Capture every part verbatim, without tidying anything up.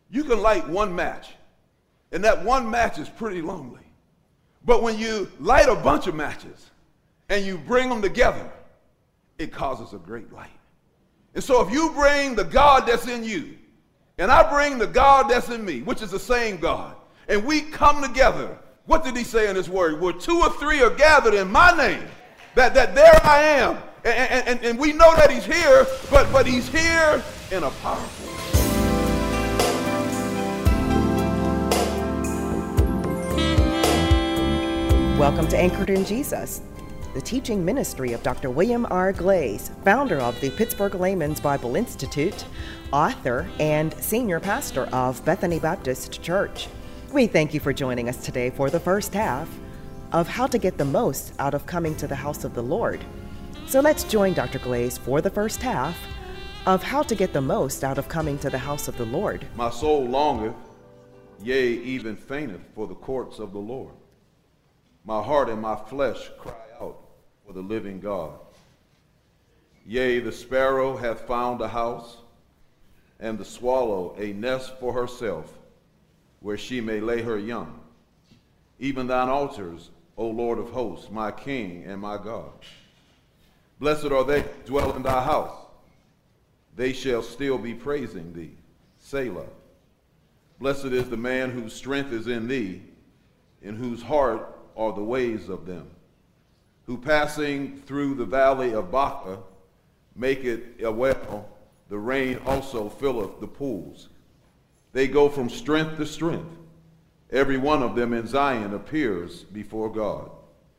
You can light one match, and that one match is pretty lonely. But when you light a bunch of matches and you bring them together, it causes a great light. And so if you bring the God that's in you, and I bring the God that's in me, which is the same God, and we come together, what did he say in his word? Where two or three are gathered in my name, that, that there I am. And, and, and we know that he's here, but, but he's here in a powerful way. Welcome to Anchored in Jesus, the teaching ministry of Doctor William R. Glaze, founder of the Pittsburgh Layman's Bible Institute, author, and senior pastor of Bethany Baptist Church. We thank you for joining us today for the first half of How to Get the Most Out of Coming to the House of the Lord. So let's join Doctor Glaze for the first half of How to Get the Most Out of Coming to the House of the Lord. My soul longeth, yea, even fainteth for the courts of the Lord. My heart and my flesh cry out for the living God. Yea, the sparrow hath found a house, and the swallow a nest for herself, where she may lay her young. Even thine altars, O Lord of hosts, my King and my God. Blessed are they that dwell in thy house. They shall still be praising thee. Selah. Blessed is the man whose strength is in thee, in whose heart are the ways of them, who passing through the valley of Baca make it a well, the rain also filleth the pools. They go from strength to strength. Every one of them in Zion appears before God.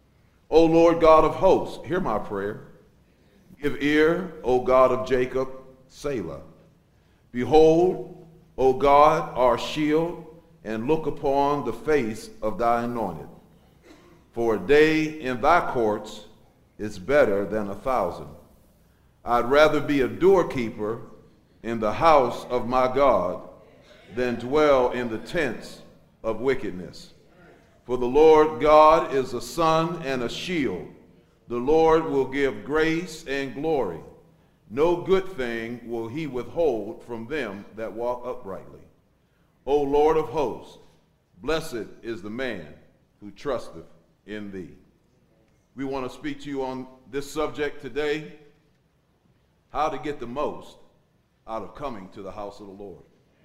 O Lord God of hosts, hear my prayer. Give ear, O God of Jacob, Selah. Behold, O God, our shield, and look upon the face of thy anointed. For a day in thy courts is better than a thousand. I'd rather be a doorkeeper in the house of my God than dwell in the tents of wickedness. For the Lord God is a sun and a shield. The Lord will give grace and glory. No good thing will he withhold from them that walk uprightly. O Lord of hosts, blessed is the man who trusteth in thee. We want to speak to you on this subject today, how to get the most out of coming to the house of the Lord.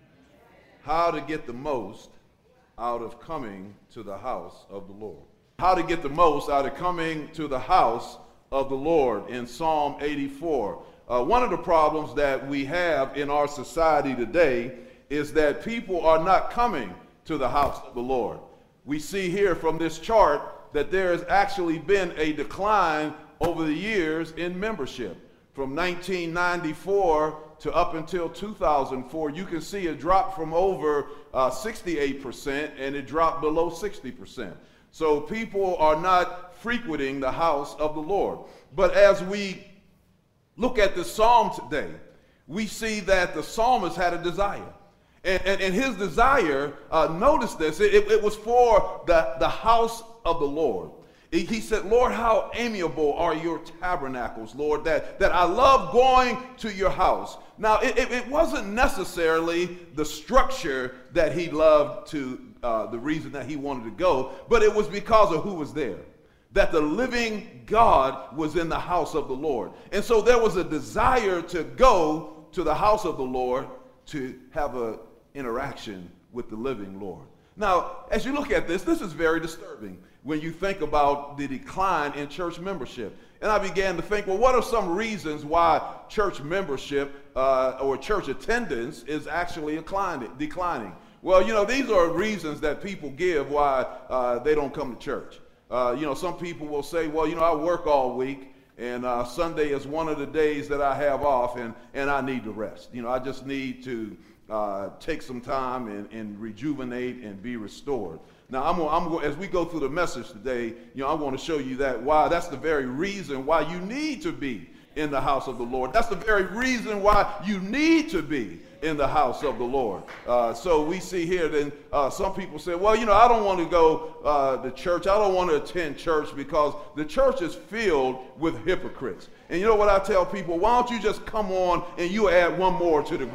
How to get the most out of coming to the house of the Lord. How to get the most out of coming to the house of the Lord in Psalm eighty-four. Uh, one of the problems that we have in our society today is that people are not coming to the house of the Lord. We see here from this chart that there has actually been a decline over the years in membership. From nineteen ninety-four to up until two thousand four, you can see it dropped from over uh, sixty-eight percent and it dropped below sixty percent. So people are not frequenting the house of the Lord. But as we look at the psalm today, we see that the psalmist had a desire. And, and, and his desire, uh, notice this, it, it was for the, the house of the Lord. He said, Lord, how amiable are your tabernacles, Lord, that, that I love going to your house. Now, it, it, it wasn't necessarily the structure that he loved to, uh, the reason that he wanted to go, but it was because of who was there. That the living God was in the house of the Lord. And so there was a desire to go to the house of the Lord to have an interaction with the living Lord. Now, as you look at this, this is very disturbing when you think about the decline in church membership. And I began to think, well, what are some reasons why church membership uh, or church attendance is actually declining? declining? Well, you know, these are reasons that people give why uh, they don't come to church. Uh, you know, some people will say, well, you know, I work all week, and uh, Sunday is one of the days that I have off, and, and I need to rest. You know, I just need to uh, take some time and, and rejuvenate and be restored. Now, I'm, I'm, as we go through the message today, you know, I want to show you that why that's the very reason why you need to be in the house of the Lord. That's the very reason why you need to be in the house of the Lord. Uh, so we see here that uh, some people say, well, you know, I don't want to go uh, to church. I don't want to attend church because the church is filled with hypocrites. And you know what I tell people? Why don't you just come on and you add one more to the group?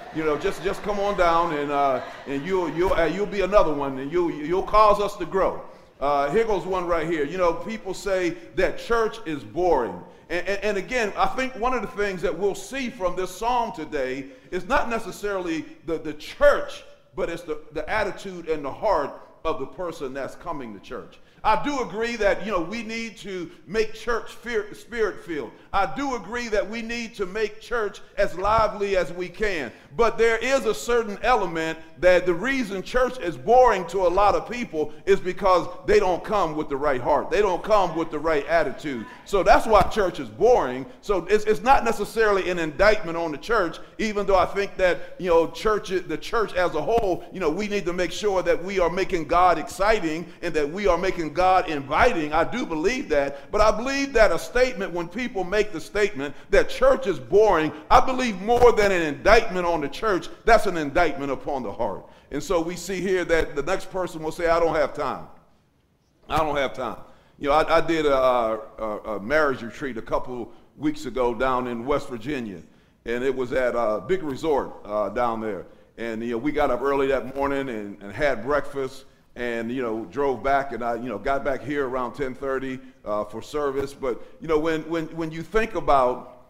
You know, just just come on down, and uh, and you'll you'll uh, you'll be another one, and you'll you'll cause us to grow. Uh, here goes one right here. You know, people say that church is boring. And, and, and again, I think one of the things that we'll see from this psalm today is not necessarily the, the church, but it's the, the attitude and the heart of the person that's coming to church. I do agree that, you know, we need to make church spirit-filled. I do agree that we need to make church as lively as we can. But there is a certain element that the reason church is boring to a lot of people is because they don't come with the right heart. They don't come with the right attitude. So that's why church is boring. So it's, it's not necessarily an indictment on the church, even though I think that, you know, church, the church as a whole, you know, we need to make sure that we are making God exciting and that we are making God inviting. I do believe that, but I believe that a statement, when people make the statement that church is boring, I believe more than an indictment on the church, that's an indictment upon the heart. And so we see here that the next person will say, I don't have time. I don't have time. You know, I, I did a, a, a marriage retreat a couple weeks ago down in West Virginia, and it was at a big resort uh, down there. And, you know, we got up early that morning and, and had breakfast, and, you know, drove back, and I, you know, got back here around ten thirty uh, for service. But, you know, when when when you think about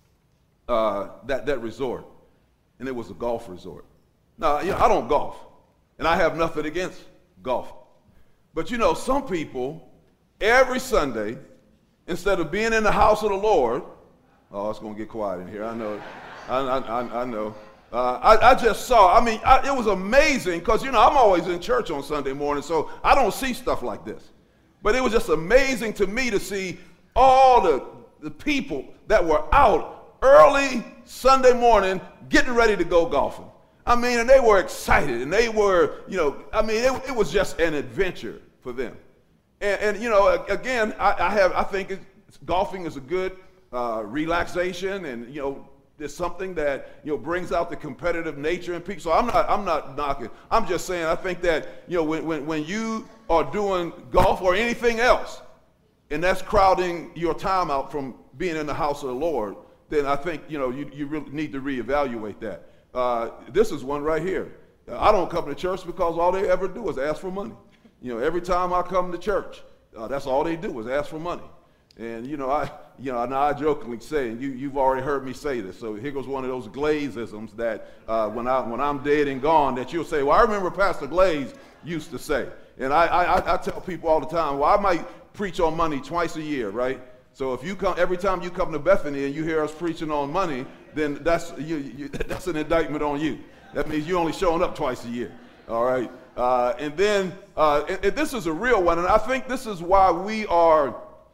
uh, that that resort, and it was a golf resort. Now, you know, I don't golf, and I have nothing against golf. But, you know, some people, every Sunday, instead of being in the house of the Lord, oh, it's going to get quiet in here. I know, I I, I know. Uh, I, I just saw, I mean, I, it was amazing because, you know, I'm always in church on Sunday morning, so I don't see stuff like this. But it was just amazing to me to see all the, the people that were out early Sunday morning getting ready to go golfing. I mean, and they were excited, and they were, you know, I mean, it, it was just an adventure for them. And, and you know, again, I, I have, I think it's, golfing is a good uh, relaxation, and, you know, it's something that, you know, brings out the competitive nature in people. So I'm not, I'm not knocking. I'm just saying, I think that, you know, when, when, when you are doing golf or anything else, and that's crowding your time out from being in the house of the Lord, then I think, you know, you, you really need to reevaluate that. Uh, this is one right here. Uh, I don't come to church because all they ever do is ask for money. You know, every time I come to church, uh, that's all they do is ask for money. And, you know, I, you know, now I jokingly say, and you, you've already heard me say this, so here goes one of those Glazeisms that uh, when, I, when I'm dead and gone, that you'll say, well, I remember Pastor Glaze used to say. And I, I, I tell people all the time, well, I might preach on money twice a year, right? So if you come, every time you come to Bethany and you hear us preaching on money, then that's, you, you, that's an indictment on you. That means you're only showing up twice a year, all right? Uh, and then, uh, and, and this is a real one, and I think this is why we are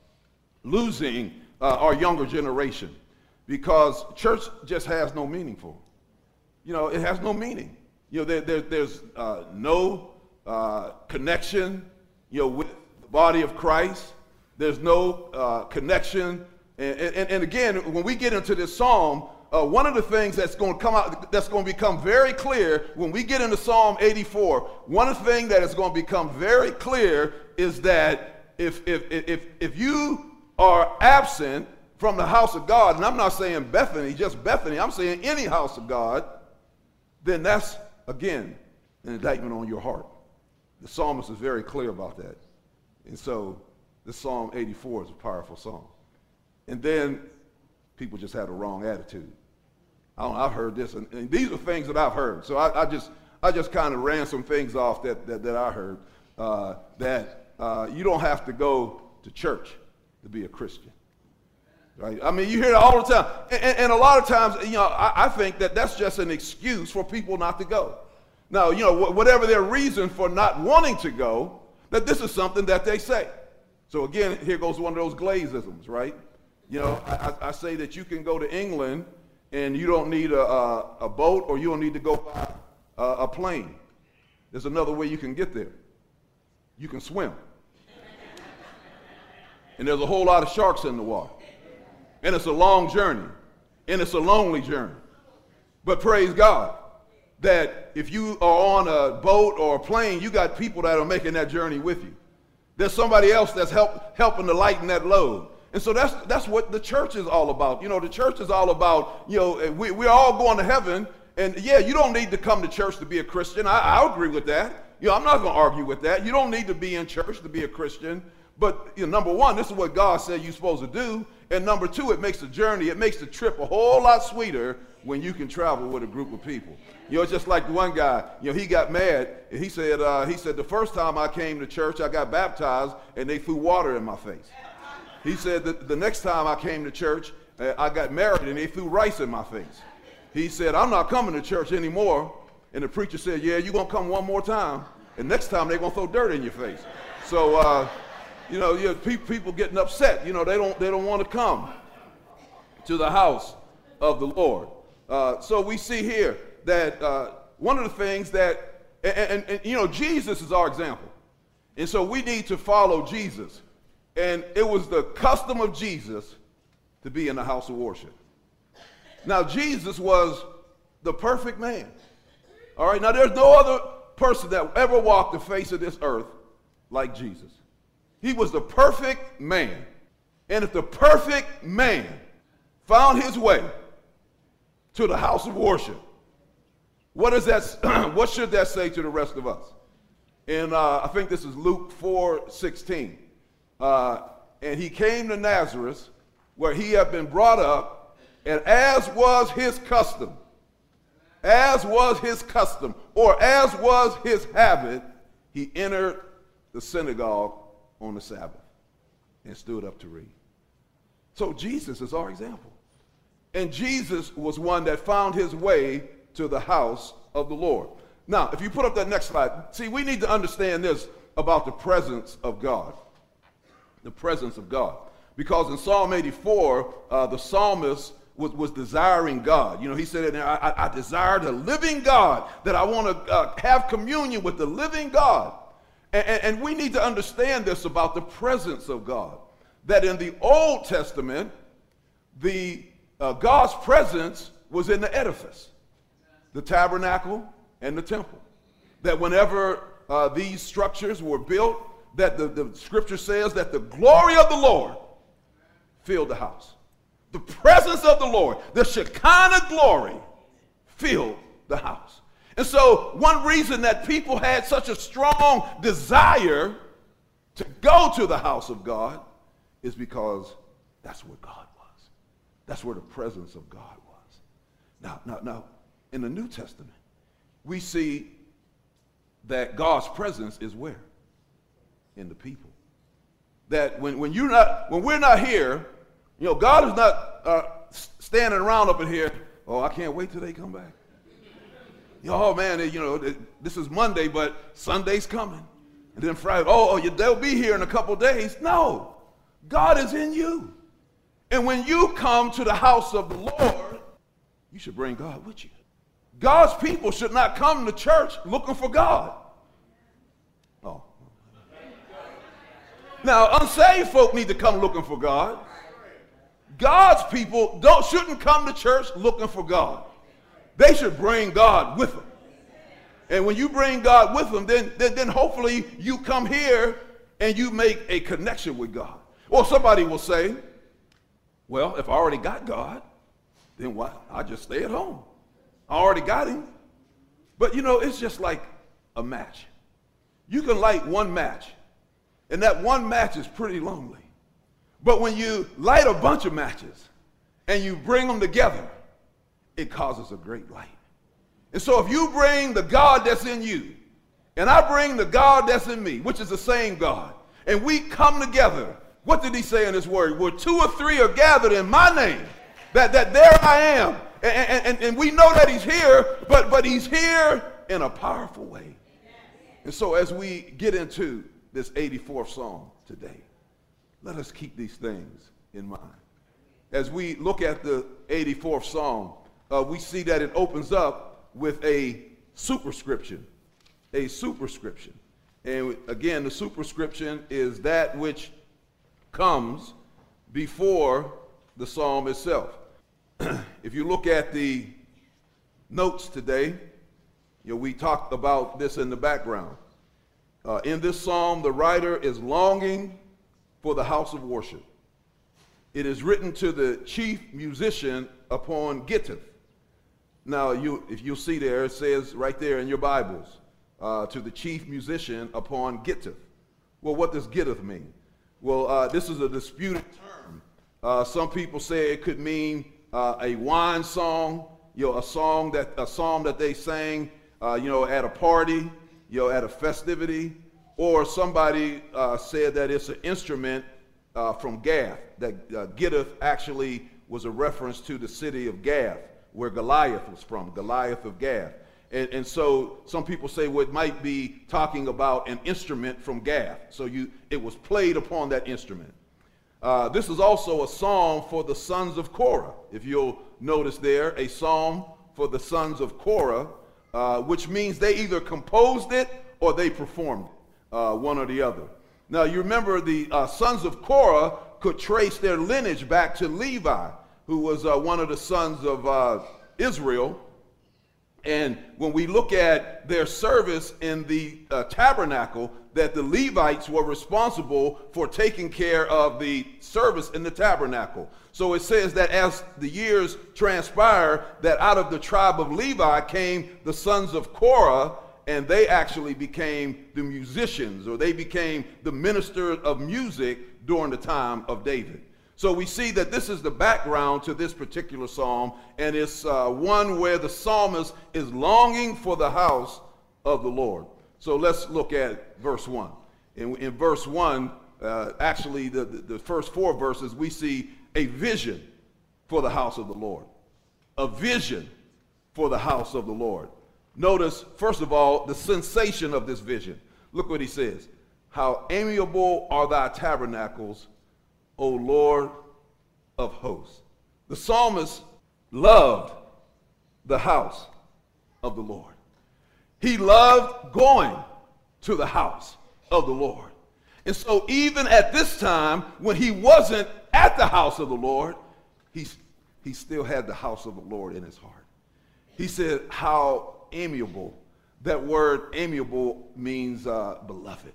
losing uh, our younger generation, because church just has no meaning for them. You know, it has no meaning. You know, there, there, there's uh, no uh, connection, you know, with the body of Christ. There's no uh, connection. And, and, and again, when we get into this psalm, uh, one of the things that's going to come out, that's going to become very clear when we get into Psalm eighty-four, one of the things that is going to become very clear is that if, if, if, if you are absent from the house of God, and I'm not saying Bethany, just Bethany, I'm saying any house of God, then that's, again, an indictment on your heart. The psalmist is very clear about that. And so this Psalm eighty-four is a powerful psalm. And then people just had a wrong attitude. I don't, I've heard this, and, and these are things that I've heard. So I, I just I just kind of ran some things off that, that, that I heard, uh, that uh, you don't have to go to church to be a Christian. Right? I mean, you hear it all the time. And, and, and a lot of times, you know, I, I think that that's just an excuse for people not to go. Now, you know, wh- whatever their reason for not wanting to go, that this is something that they say. So again, here goes one of those Glazeisms, right? You know, I, I say that you can go to England and you don't need a, a, a boat, or you don't need to go by a, a plane. There's another way you can get there. You can swim. And there's a whole lot of sharks in the water. And it's a long journey. And it's a lonely journey. But praise God that if you are on a boat or a plane, you got people that are making that journey with you. There's somebody else that's help, helping to lighten that load. And so that's that's what the church is all about. You know, the church is all about, you know, we, we're all going to heaven, and yeah, you don't need to come to church to be a Christian. I, I agree with that. You know, I'm not going to argue with that. You don't need to be in church to be a Christian. But you know, number one, this is what God said you're supposed to do. And number two, it makes the journey, it makes the trip a whole lot sweeter when you can travel with a group of people. You know, it's just like the one guy, you know, he got mad. And he said, uh, he said, the first time I came to church, I got baptized and they threw water in my face. He said that the next time I came to church, uh, I got married and they threw rice in my face. He said, I'm not coming to church anymore. And the preacher said, yeah, you're going to come one more time. And next time they're going to throw dirt in your face. So, uh, you know, you know pe people getting upset. You know, they don't, they don't want to come to the house of the Lord. Uh, so we see here that uh, one of the things that, and, and, and, you know, Jesus is our example. And so we need to follow Jesus. And it was the custom of Jesus to be in the house of worship. Now, Jesus was the perfect man. All right, now there's no other person that ever walked the face of this earth like Jesus. He was the perfect man. And if the perfect man found his way to the house of worship, what is that? What should that say to the rest of us? And uh, I think this is Luke four sixteen. Uh, and he came to Nazareth, where he had been brought up, and as was his custom, as was his custom, or as was his habit, he entered the synagogue on the Sabbath and stood up to read. So Jesus is our example. And Jesus was one that found his way to the house of the Lord. Now, if you put up that next slide, see, we need to understand this about the presence of God. The presence of God. Because in Psalm eighty-four, uh, the psalmist was, was desiring God. You know, he said, I, I desire the living God, that I want to uh, have communion with the living God. And, and, and we need to understand this about the presence of God. That in the Old Testament, the uh, God's presence was in the edifice, the tabernacle and the temple. That whenever uh, these structures were built, that the, the scripture says that the glory of the Lord filled the house. The presence of the Lord, the Shekinah glory, filled the house. And so one reason that people had such a strong desire to go to the house of God is because that's where God was. That's where the presence of God was. Now, now, now, in the New Testament, we see that God's presence is where? In the people. That when, when you're not, when we're not here, you know, God is not uh, standing around up in here, oh, I can't wait till they come back. You know, oh man, you know, this is Monday, but Sunday's coming. And then Friday, oh, oh they'll be here in a couple days. No, God is in you. And when you come to the house of the Lord, you should bring God with you. God's people should not come to church looking for God. Oh. Now, unsaved folk need to come looking for God. God's people don't, shouldn't come to church looking for God. They should bring God with them. And when you bring God with them, then, then, then hopefully you come here and you make a connection with God. Or somebody will say, well, if I already got God, then why? I just stay at home. I already got him. But you know, it's just like a match. You can light one match, and that one match is pretty lonely. But when you light a bunch of matches and you bring them together, it causes a great light. And so if you bring the God that's in you, and I bring the God that's in me, which is the same God, and we come together, what did he say in his word? Where two or three are gathered in my name, that, that there I am. And, and, and we know that he's here, but, but he's here in a powerful way. And so as we get into this eighty-fourth Psalm today, let us keep these things in mind. As we look at the eighty-fourth Psalm, uh, we see that it opens up with a superscription, a superscription. And again, the superscription is that which comes before the psalm itself. If you look at the notes today, you know, we talked about this in the background. Uh, in this psalm, the writer is longing for the house of worship. It is written to the chief musician upon Gittith, Now, you, if you'll see there, it says right there in your Bibles, uh, to the chief musician upon Gittith. Well, what does Gittith mean? Well, uh, this is a disputed term. Uh, some people say it could mean uh, a wine song, you know, a song that a song that they sang, uh, you know, at a party, you know, at a festivity, or somebody uh, said that it's an instrument uh, from Gath. That uh, Gittith actually was a reference to the city of Gath, where Goliath was from, Goliath of Gath. And, and so some people say, well, it might be talking about an instrument from Gath. So you, it was played upon that instrument. Uh, this is also a psalm for the sons of Korah. If you'll notice there, a psalm for the sons of Korah, uh, which means they either composed it or they performed it, uh, one or the other. Now, you remember the uh, sons of Korah could trace their lineage back to Levi, who was uh, one of the sons of uh, Israel. And when we look at their service in the uh, tabernacle, that the Levites were responsible for taking care of the service in the tabernacle. So it says that as the years transpire, that out of the tribe of Levi came the sons of Korah, and they actually became the musicians, or they became the ministers of music during the time of David. So we see that this is the background to this particular psalm, and it's uh, one where the psalmist is longing for the house of the Lord. So let's look at verse one. In, in verse one, uh, actually the, the, the first four verses, we see a vision for the house of the Lord. A vision for the house of the Lord. Notice, first of all, the sensation of this vision. Look what he says. How amiable are thy tabernacles, O Lord of hosts. The psalmist loved the house of the Lord. He loved going to the house of the Lord. And so even at this time, when he wasn't at the house of the Lord, he, he still had the house of the Lord in his heart. He said, how amiable. That word amiable means uh, beloved.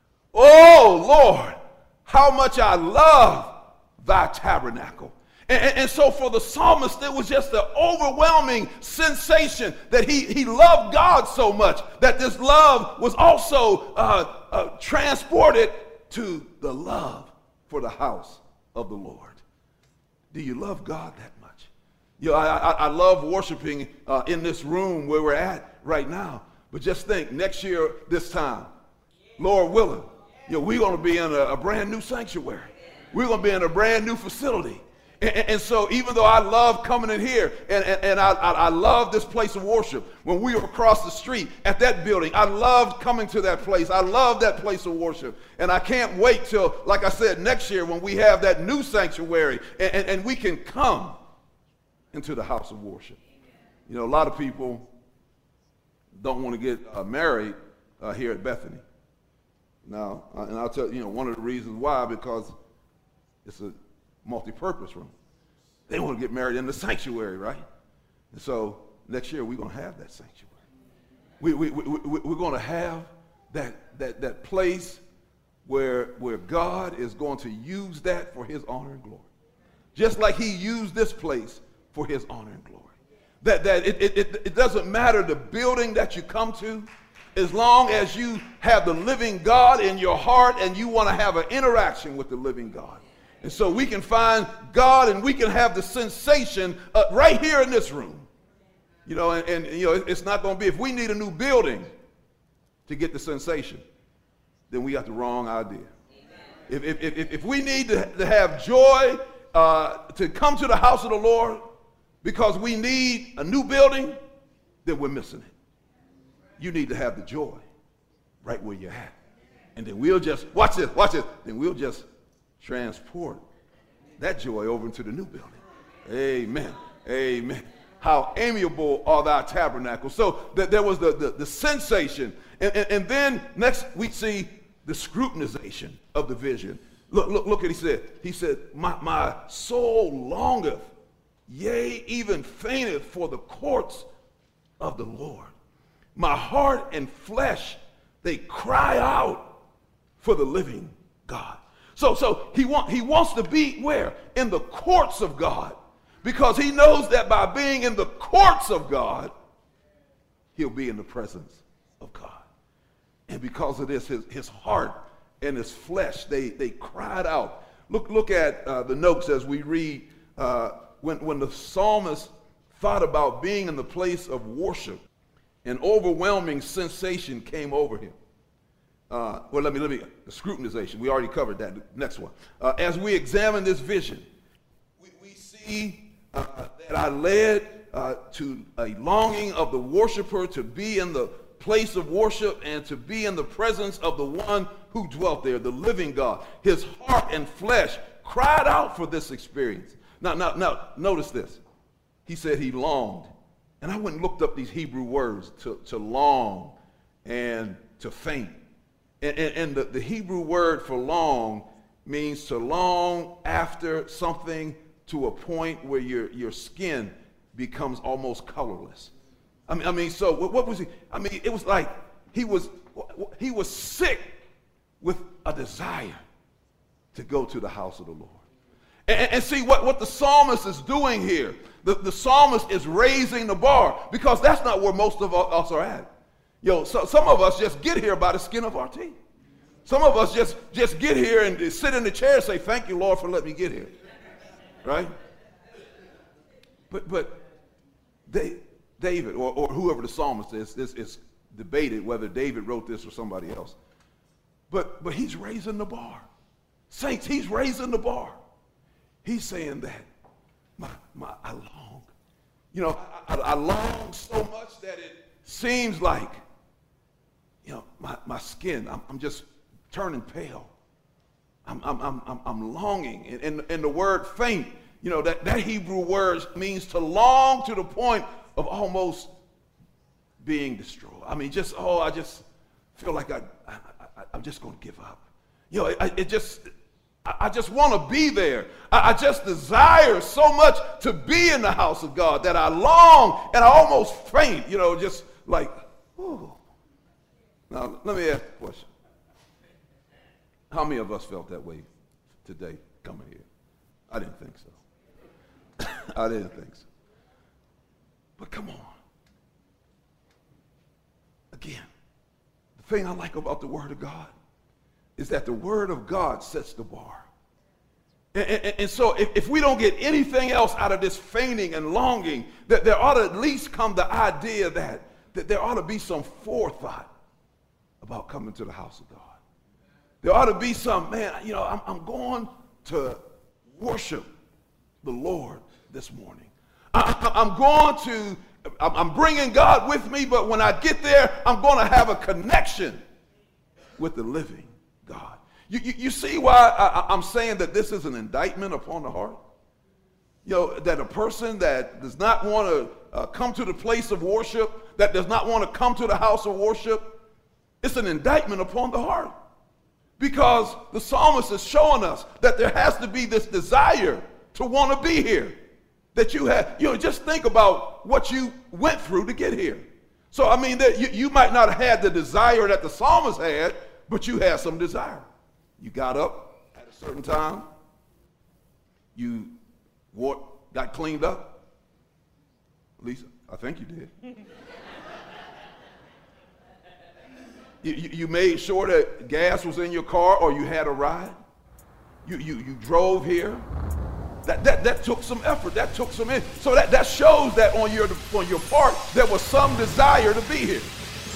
Oh, Lord, how much I love thy tabernacle. And, and, and so for the psalmist, it was just an overwhelming sensation that he, he loved God so much that this love was also uh, uh, transported to the love for the house of the Lord. Do you love God that much? You know, I, I, I love worshiping uh, in this room where we're at right now. But just think, next year, this time, Lord willing, you know, we're going to be in a, a brand new sanctuary. We're going to be in a brand new facility. And, and, and so even though I love coming in here, and, and, and I, I, I love this place of worship, when we were across the street at that building, I loved coming to that place. I love that place of worship. And I can't wait till, like I said, next year when we have that new sanctuary and, and, and we can come into the house of worship. You know, a lot of people don't want to get uh, married uh, here at Bethany. Now, uh, and I'll tell you, you know, one of the reasons why, because it's a multi-purpose room. They want to get married in the sanctuary, right? And so next year we're going to have that sanctuary. We, we, we, we, we're going to have that, that, that place where, where God is going to use that for his honor and glory. Just like he used this place for his honor and glory. That, that it, it, it, it doesn't matter the building that you come to, as long as you have the living God in your heart and you want to have an interaction with the living God. And so we can find God and we can have the sensation uh, right here in this room. You know, and, and you know, it's not going to be, if we need a new building to get the sensation, then we got the wrong idea. If, if, if, if we need to, to have joy uh, to come to the house of the Lord because we need a new building, then we're missing it. You need to have the joy right where you're at. And then we'll just, watch this, watch this, then we'll just transport that joy over into the new building. Amen. Amen. How amiable are thy tabernacles. So th- there was the, the, the sensation. And, and, and then next we see the scrutinization of the vision. Look, look, look what he said. He said, my, my soul longeth, yea, even fainteth for the courts of the Lord. My heart and flesh, they cry out for the living God. So, so he, want, he wants to be where? In the courts of God. Because he knows that by being in the courts of God, he'll be in the presence of God. And because of this, his, his heart and his flesh, they, they cried out. Look, look at uh, the notes as we read uh, when, when the psalmist thought about being in the place of worship, an overwhelming sensation came over him. Uh, well, let me, let me, the scrutinization, we already covered that. Next one. Uh, as we examine this vision, we, we see uh, that I led uh, to a longing of the worshiper to be in the place of worship and to be in the presence of the one who dwelt there, the living God. His heart and flesh cried out for this experience. Now, now, now, notice this. He said he longed. And I went and looked up these Hebrew words, to, to long and to faint. And, and, and the, the Hebrew word for long means to long after something to a point where your, your skin becomes almost colorless. I mean, I mean, so what, what was he? I mean, it was like he was, he was sick with a desire to go to the house of the Lord. And, and see what, what the psalmist is doing here. The, the psalmist is raising the bar, because that's not where most of us are at. Yo, so, some of us just get here by the skin of our teeth. Some of us just, just get here and sit in the chair and say, thank you, Lord, for letting me get here. Right? But but they, David, or, or whoever the psalmist is, this is debated whether David wrote this or somebody else. But, but he's raising the bar. Saints, he's raising the bar. He's saying that my, my, I long. You know, I, I, I long so much that it seems like, you know, my, my skin, I'm, I'm just turning pale. I'm, I'm, I'm, I'm longing. And, and, and the word faint, you know, that, that Hebrew word means to long to the point of almost being destroyed. I mean, just, oh, I just feel like I, I, I, I'm just going to give up. You know, it, it just, I just want to be there. I just desire so much to be in the house of God that I long and I almost faint, you know, just like, ooh. Now, let me ask a question. How many of us felt that way today coming here? I didn't think so. I didn't think so. But come on. Again, the thing I like about the Word of God is that the Word of God sets the bar. And, and, and so if, if we don't get anything else out of this fainting and longing, that there ought to at least come the idea that, that there ought to be some forethought about coming to the house of God. There ought to be some, man, you know, I'm, I'm going to worship the Lord this morning. I, I'm going to, I'm bringing God with me, but when I get there, I'm going to have a connection with the living God. You, you, you see why I, I'm saying that this is an indictment upon the heart? You know, that a person that does not want to uh, come to the place of worship, that does not want to come to the house of worship, it's an indictment upon the heart. Because the psalmist is showing us that there has to be this desire to want to be here. That you have, you know, just think about what you went through to get here. So, I mean, that you, you might not have had the desire that the psalmist had, but you had some desire. You got up at a certain time. You wore, got cleaned up. Lisa, I think you did. you, you, you made sure that gas was in your car or you had a ride. You, you, you drove here. That, that, that took some effort. That took some in. So that, that shows that on your, on your part, there was some desire to be here.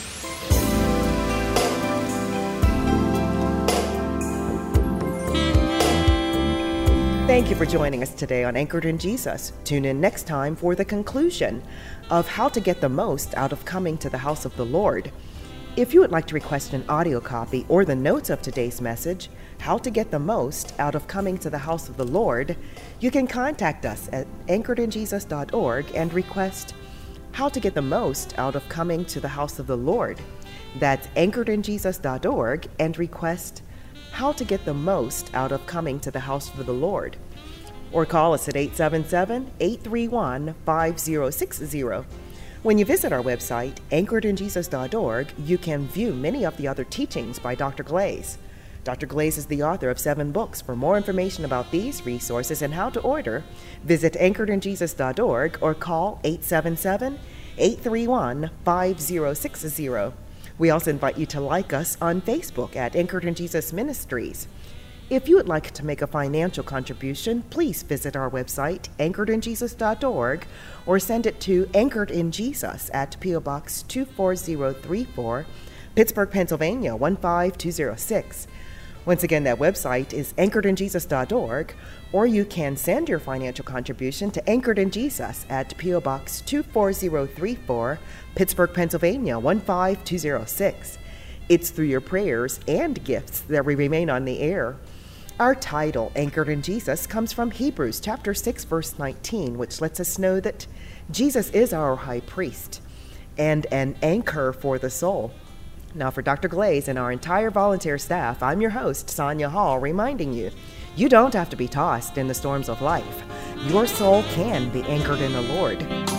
Thank you for joining us today on Anchored in Jesus. Tune in next time for the conclusion of how to get the most out of coming to the house of the Lord. If you would like to request an audio copy or the notes of today's message, How to Get the Most Out of Coming to the House of the Lord, you can contact us at anchored in jesus dot org and request How to Get the Most Out of Coming to the House of the Lord. That's anchored in jesus dot org and request How to Get the Most Out of Coming to the House of the Lord. Or call us at eight seven seven, eight three one, five zero six zero. When you visit our website, anchored in jesus dot org, you can view many of the other teachings by Doctor Glaze. Doctor Glaze is the author of seven books. For more information about these resources and how to order, visit anchored in jesus dot org or call eight seven seven, eight three one, five zero six zero. We also invite you to like us on Facebook at Anchored in Jesus Ministries. If you would like to make a financial contribution, please visit our website, anchored in jesus dot org, or send it to Anchored in Jesus at P O Box two four zero three four, Pittsburgh, Pennsylvania one five two zero six. Once again, that website is anchored in jesus dot org, or you can send your financial contribution to Anchored in Jesus at P O Box two four zero three four, Pittsburgh, Pennsylvania one five two zero six. It's through your prayers and gifts that we remain on the air. Our title, Anchored in Jesus, comes from Hebrews chapter six, verse nineteen, which lets us know that Jesus is our high priest and an anchor for the soul. Now, for Doctor Glaze and our entire volunteer staff, I'm your host, Sonia Hall, reminding you, you don't have to be tossed in the storms of life. Your soul can be anchored in the Lord.